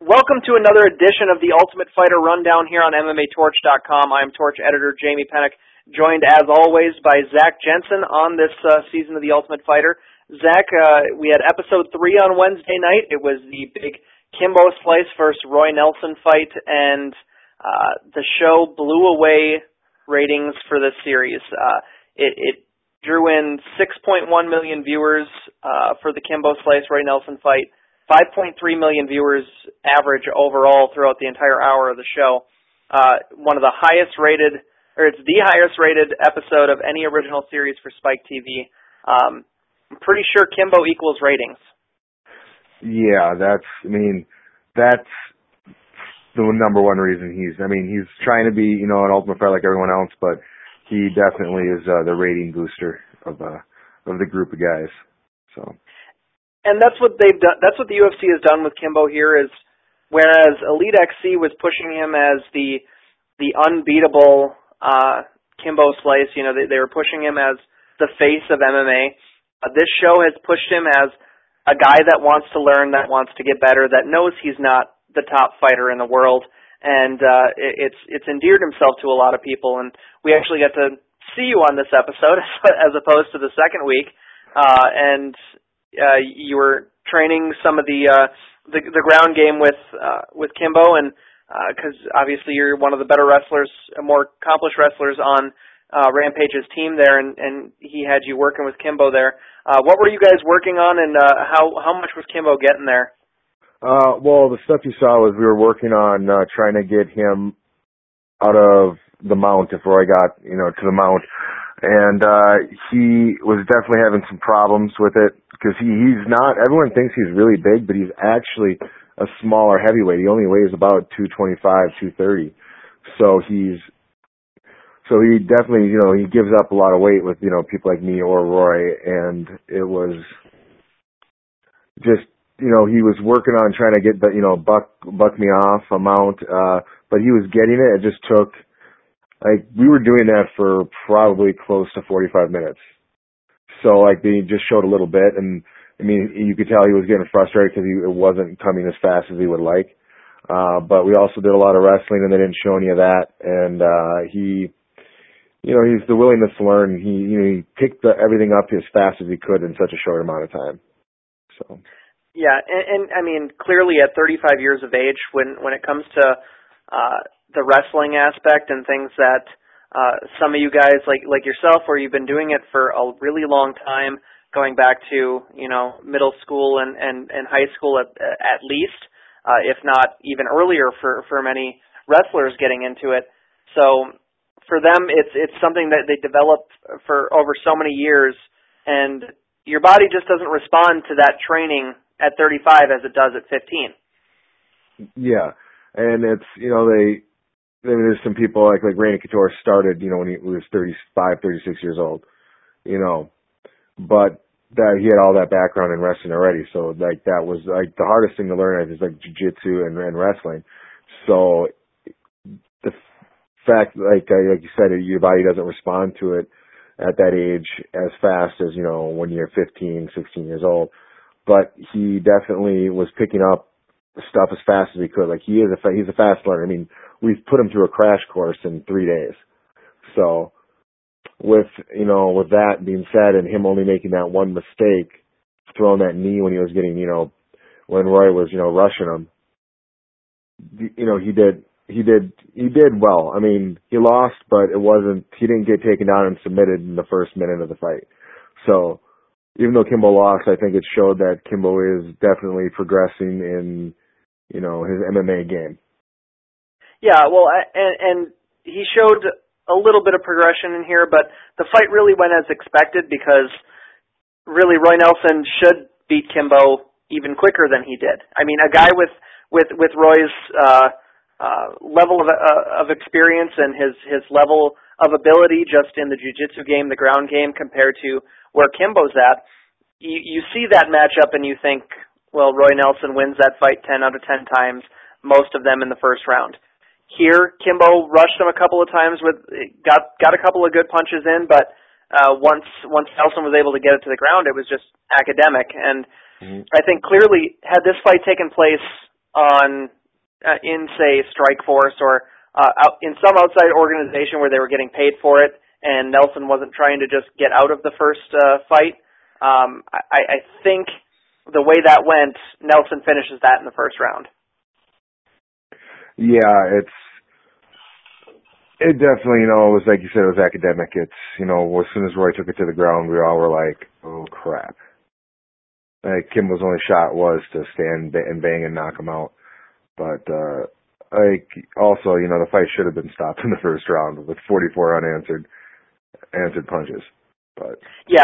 Welcome to another edition of the Ultimate Fighter Rundown here on MMATorch.com. I'm Torch editor Jamie Pennick, joined as always by Zach Jensen on this season of the Ultimate Fighter. Zach, we had episode 3 on Wednesday night. It was the big Kimbo Slice versus Roy Nelson fight, and the show blew away ratings for this series. It drew in 6.1 million viewers for the Kimbo Slice Roy Nelson fight. 5.3 million viewers average overall throughout the entire hour of the show. One of the highest rated, or it's the highest rated episode of any original series for Spike TV. I'm pretty sure Kimbo equals ratings. Yeah, that's the number one reason he's trying to be, an Ultimate Fighter like everyone else, but he definitely is the rating booster of the group of guys. So. And that's what they've done. That's what the UFC has done with Kimbo here. Is whereas Elite XC was pushing him as the unbeatable Kimbo Slice, they were pushing him as the face of MMA. This show has pushed him as a guy that wants to learn, that wants to get better, that knows he's not the top fighter in the world, and it's endeared himself to a lot of people. And we actually got to see you on this episode as opposed to the second week, and. You were training some of the ground game with Kimbo, and because obviously you're one of the better wrestlers, more accomplished wrestlers on Rampage's team there, and he had you working with Kimbo there. What were you guys working on, and how much was Kimbo getting there? Well, the stuff you saw was we were working on trying to get him out of the mount if Roy got to the mount, and he was definitely having some problems with it. Because he's not, everyone thinks he's really big, but he's actually a smaller heavyweight. He only weighs about 225, 230. So he definitely, he gives up a lot of weight with, people like me or Roy. And it was just, he was working on trying to get the, buck me off amount, but he was getting it. It just took, we were doing that for probably close to 45 minutes. So, they just showed a little bit, and, you could tell he was getting frustrated because it wasn't coming as fast as he would like. But we also did a lot of wrestling, and they didn't show any of that. And he's the willingness to learn. He picked everything up as fast as he could in such a short amount of time. So. Yeah, and clearly at 35 years of age, when it comes to the wrestling aspect and things that some of you guys like yourself, where you've been doing it for a really long time, going back to middle school and high school at least, if not even earlier for many wrestlers getting into it. So for them, it's something that they develop for over so many years, and your body just doesn't respond to that training at 35 as it does at 15. Yeah, and it's there's some people like Randy Couture started, when he was 35, 36 years old, but that he had all that background in wrestling already. So that was the hardest thing to learn is jiu-jitsu and wrestling. So the fact, like you said, your body doesn't respond to it at that age as fast as, when you're 15, 16 years old. But he definitely was picking up stuff as fast as he could. He's a fast learner. We've put him through a crash course in 3 days. So with that being said, and him only making that one mistake, throwing that knee when he was getting, when Roy was, rushing him, he did well. He lost, but he didn't get taken down and submitted in the first minute of the fight. So even though Kimbo lost, I think it showed that Kimbo is definitely progressing in, his MMA game. Yeah, well, and he showed a little bit of progression in here, but the fight really went as expected because really Roy Nelson should beat Kimbo even quicker than he did. A guy with Roy's level of experience and his level of ability just in the jiu-jitsu game, the ground game, compared to where Kimbo's at, you see that matchup and you think, well, Roy Nelson wins that fight 10 out of 10 times, most of them in the first round. Here, Kimbo rushed him a couple of times got a couple of good punches in, but once Nelson was able to get it to the ground, it was just academic. And I think clearly, had this fight taken place on in say Strikeforce or in some outside organization where they were getting paid for it, and Nelson wasn't trying to just get out of the first fight. I think the way that went, Nelson finishes that in the first round. Yeah, it definitely, it was like you said, it was academic. It's, as soon as Roy took it to the ground, we all were like, oh crap. Like, Kimbo's only shot was to stand and bang and knock him out. But, also, the fight should have been stopped in the first round with 44 answered punches. But yeah,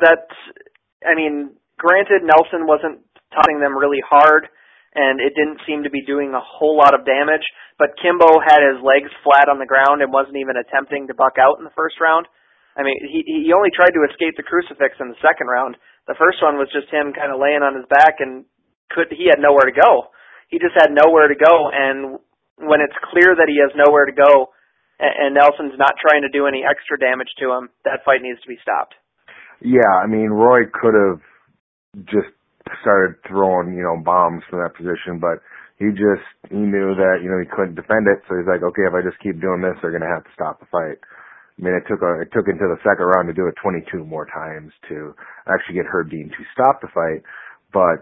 granted, Nelson wasn't tossing them really hard, and it didn't seem to be doing a whole lot of damage, but Kimbo had his legs flat on the ground and wasn't even attempting to buck out in the first round. I mean, he only tried to escape the crucifix in the second round. The first one was just him kind of laying on his back, and he had nowhere to go. He just had nowhere to go, and when it's clear that he has nowhere to go, and Nelson's not trying to do any extra damage to him, that fight needs to be stopped. Yeah, I mean, Roy could have just started throwing, bombs from that position, but he knew that, he couldn't defend it, so he's like, okay, if I just keep doing this, they're going to have to stop the fight. I mean, it took until the second round to do it 22 more times to actually get Herb Dean to stop the fight, but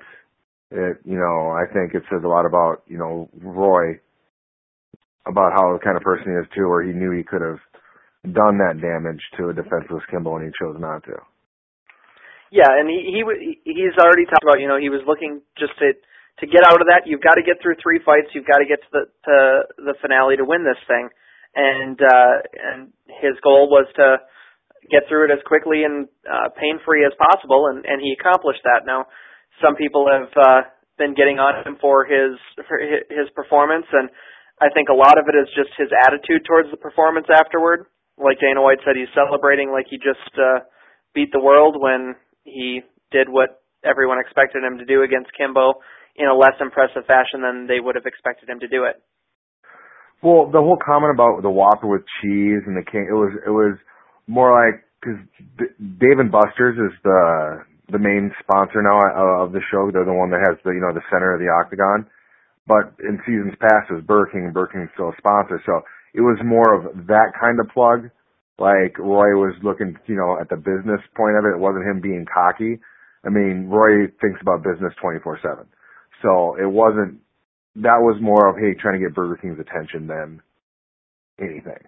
I think it says a lot about, Roy, about how the kind of person he is too, where he knew he could have done that damage to a defenseless Kimbo and he chose not to. Yeah, and he's already talked about, he was looking just to get out of that. You've got to get through 3 fights. You've got to get to the finale to win this thing. And his goal was to get through it as quickly and pain-free as possible, and he accomplished that. Now, some people have been getting on him for his performance, and I think a lot of it is just his attitude towards the performance afterward. Like Dana White said, he's celebrating like he just beat the world when he did what everyone expected him to do against Kimbo in a less impressive fashion than they would have expected him to do it. Well, the whole comment about the Whopper with cheese and the king, it was more like, because Dave & Buster's is the main sponsor now of the show. They're the one that has the center of the octagon. But in seasons past, it was Burger King, and Burger King's still a sponsor. So it was more of that kind of plug. Like, Roy was looking, at the business point of it. It wasn't him being cocky. I mean, Roy thinks about business 24/7. So it wasn't, that was more of, hey, trying to get Burger King's attention than anything.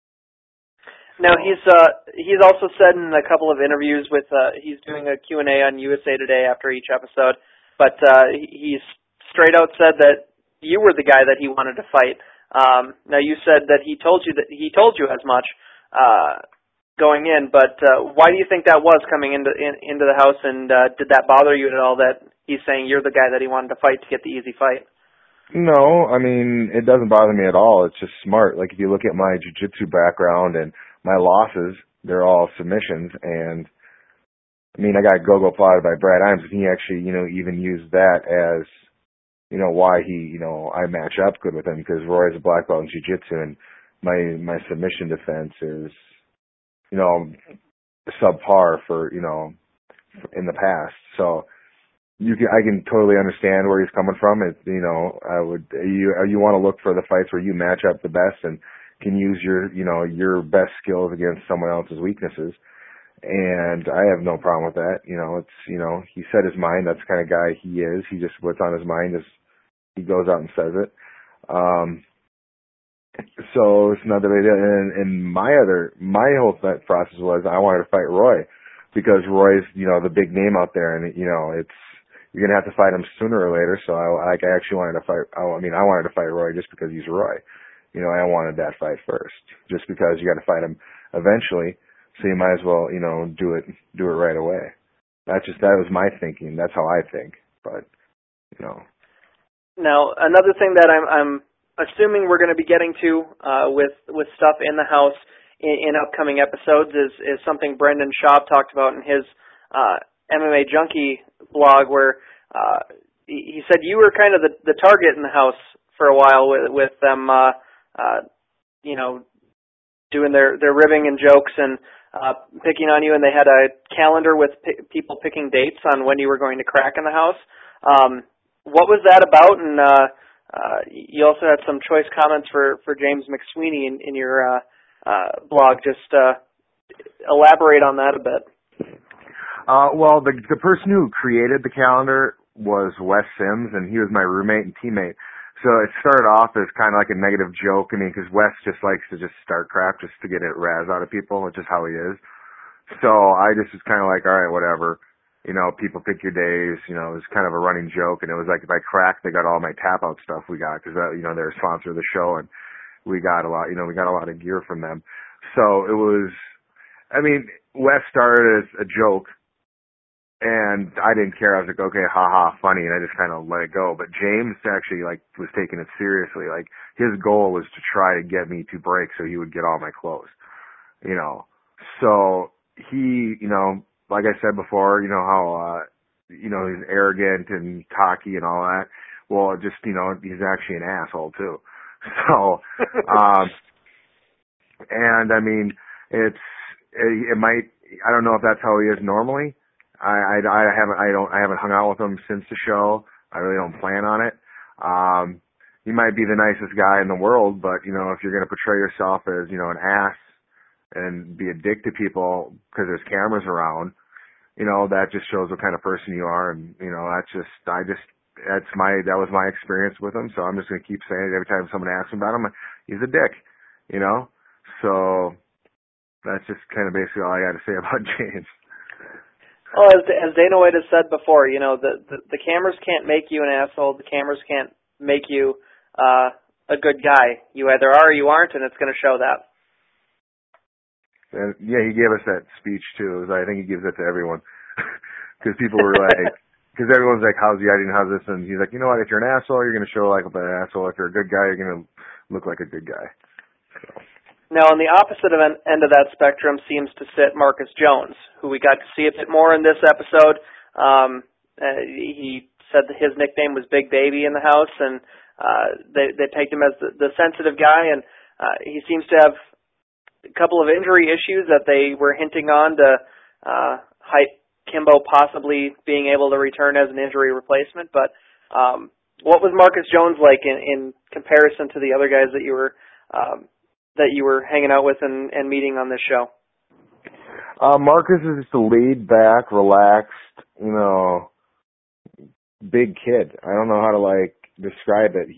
Now, he's also said in a couple of interviews with, he's doing a Q&A on USA Today after each episode, but he's straight out said that you were the guy that he wanted to fight. Now, you said that he told you as much going in, but why do you think that was coming into the house, and did that bother you at all that he's saying you're the guy that he wanted to fight to get the easy fight? No, I mean, it doesn't bother me at all. It's just smart. Like, if you look at my jiu-jitsu background and my losses, they're all submissions, and I mean, I got go-go plotted by Brad Imes, and he actually, even used that as, why I match up good with him, because Roy's a black belt in jiu-jitsu, and my submission defense is, subpar for, in the past. So I can totally understand where he's coming from. It, you want to look for the fights where you match up the best and can use your best skills against someone else's weaknesses. And I have no problem with that. He set his mind. That's the kind of guy he is. He just, what's on his mind is he goes out and says it. So it's not that big. And my whole thought process was I wanted to fight Roy because Roy's, the big name out there, and you're going to have to fight him sooner or later. So I actually wanted to fight, I wanted to fight Roy just because he's Roy. I wanted that fight first, just because you got to fight him eventually. So you might as well, do it right away. That was my thinking. That's how I think. But, Now, another thing that I'm assuming we're going to be getting to with stuff in the house in upcoming episodes is something Brendan Schaub talked about in his MMA Junkie blog, where he said you were kind of the target in the house for a while with them, doing their ribbing and jokes and picking on you, and they had a calendar with people picking dates on when you were going to crack in the house. What was that about, and You also had some choice comments for James McSweeney in your blog. Just elaborate on that a bit. Well, the person who created the calendar was Wes Sims, and he was my roommate and teammate. So it started off as kind of like a negative joke. I mean, because Wes just likes to just start crap just to get it razz out of people, which is how he is. So I just was kind of like, all right, whatever. You know, people pick your days. You know, it was kind of a running joke. And it was like, if I cracked, they got all my tap out stuff we got because, you know, they're a sponsor of the show. And we got a lot, you know, we got a lot of gear from them. So it was, I mean, Wes started as a joke. And I didn't care. I was like, okay, haha, funny. And I just kind of let it go. But James actually, like, was taking it seriously. Like, his goal was to try to get me to break so he would get all my clothes. You know, so he, you know, like I said before, you know, how, you know, he's arrogant and cocky and all that. Well, just, you know, he's actually an asshole too. So, and I mean, it might, I don't know if that's how he is normally. I haven't hung out with him since the show. I really don't plan on it. He might be the nicest guy in the world, but, you know, if you're going to portray yourself as, you know, an ass and be a dick to people because there's cameras around, you know, that just shows what kind of person you are. And, you know, that was my experience with him. So I'm just going to keep saying it every time someone asks about him. He's a dick, you know? So that's just kind of basically all I got to say about James. Well, as Dana White has said before, you know, the cameras can't make you an asshole. The cameras can't make you a good guy. You either are or you aren't, and it's going to show that. And yeah, he gave us that speech too. I think he gives it to everyone because people were like, because everyone's like, "How's the editing? How's this?" And he's like, "You know what? If you're an asshole, you're going to show like an asshole. If you're a good guy, you're going to look like a good guy." So. Now, on the opposite end of that spectrum seems to sit Marcus Jones, who we got to see a bit more in this episode. He said that his nickname was Big Baby in the house, and they pegged him as the sensitive guy, and he seems to have a couple of injury issues that they were hinting on to hype Kimbo possibly being able to return as an injury replacement. But what was Marcus Jones like in comparison to the other guys that you were hanging out with and meeting on this show? Marcus is just a laid back, relaxed, you know, big kid. I don't know how to like describe it.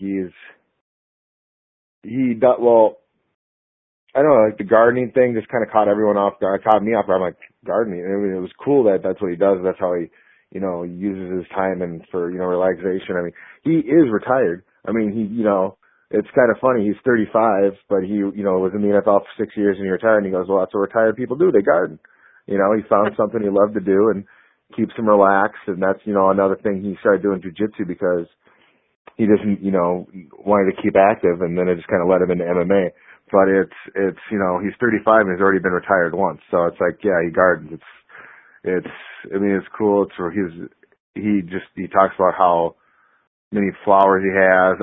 Well, I don't know, like the gardening thing just kind of caught everyone off guard. It caught me off guard. I'm like, gardening. I mean, it was cool that that's what he does. That's how he, you know, uses his time and for, you know, relaxation. I mean, he is retired. I mean, you know, it's kind of funny. He's 35, but he, you know, was in the NFL for 6 years and he retired. And he goes, well, that's what retired people do. They garden. You know, he found something he loved to do and keeps him relaxed. And that's, you know, another thing he started doing jiu-jitsu because he just, you know, wanted to keep active, and then it just kind of led him into MMA. But it's, you know, he's 35 and he's already been retired once. So it's like, yeah, he gardens. I mean, it's cool. He talks about how many flowers he has,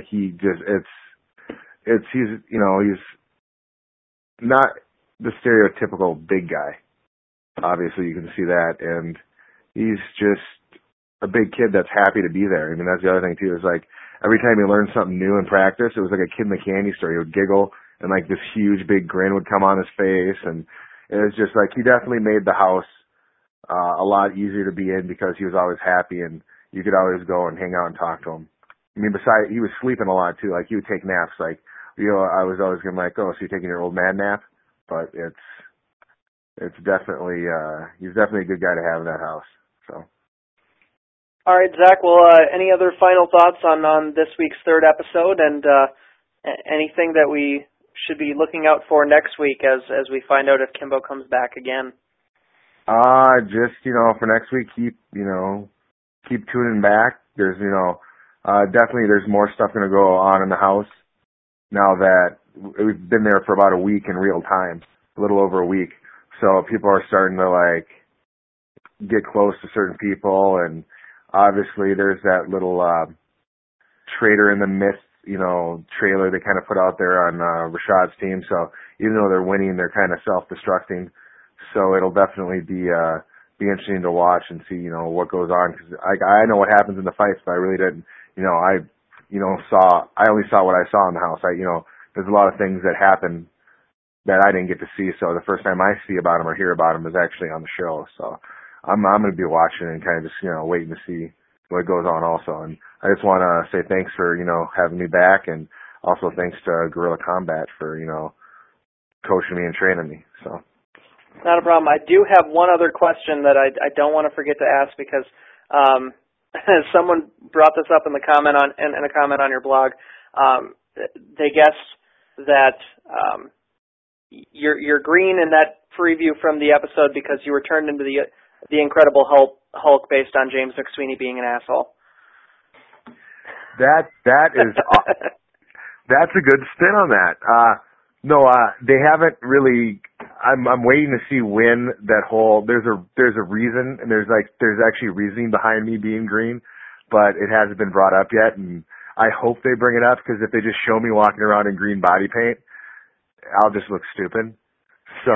he's, you know, he's not the stereotypical big guy. Obviously you can see that. And he's just a big kid that's happy to be there. I mean, that's the other thing too, is like every time he learned something new in practice, it was like a kid in the candy store. He would giggle and like this huge big grin would come on his face. And it was just like, he definitely made the house a lot easier to be in because he was always happy and you could always go and hang out and talk to him. I mean, besides, he was sleeping a lot too. Like he would take naps. Like, you know, I was always going to like, oh, so you're taking your old man nap? But it's definitely, he's definitely a good guy to have in that house. So. All right, Zach. Well, any other final thoughts on this week's third episode, and anything that we should be looking out for next week as we find out if Kimbo comes back again? Just, you know, for next week, keep tuning back. There's, you know, definitely there's more stuff going to go on in the house now that we've been there for about a week in real time, a little over a week. So people are starting to like get close to certain people, and obviously there's that little Traitor in the Mist, you know, trailer they kind of put out there on Rashad's team. So even though they're winning, they're kind of self-destructing. So it'll definitely be interesting to watch and see, you know, what goes on. Because I know what happens in the fights, but I really didn't, you know, I I only saw what I saw in the house. There's a lot of things that happen that I didn't get to see. So the first time I see about them or hear about them is actually on the show. So I'm going to be watching and kind of just, waiting to see what goes on also. And I just want to say thanks for, having me back, and also thanks to Guerrilla Combat for, coaching me and training me. So. Not a problem. I do have one other question that I don't want to forget to ask, because someone brought this up in the comment in a comment on your blog. They guessed that you're green in that preview from the episode because you were turned into the Incredible Hulk based on James McSweeney being an asshole. That is that's a good spin on that. No, they haven't really. I'm waiting to see when that whole there's a reason, and there's actually reasoning behind me being green, but it hasn't been brought up yet, and I hope they bring it up, because if they just show me walking around in green body paint, I'll just look stupid. So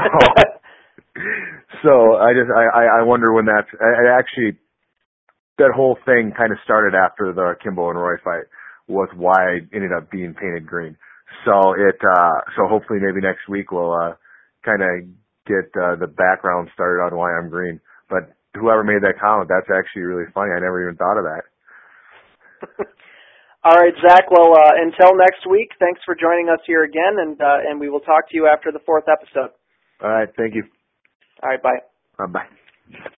I wonder when that's actually, that whole thing kind of started after the Kimbo and Roy fight, was why I ended up being painted green. So so hopefully maybe next week we'll kind of get the background started on why I'm green. But whoever made that comment, that's actually really funny. I never even thought of that. All right, Zach. Well, until next week, thanks for joining us here again, and we will talk to you after the 4th episode. All right, thank you. All right, bye. Bye.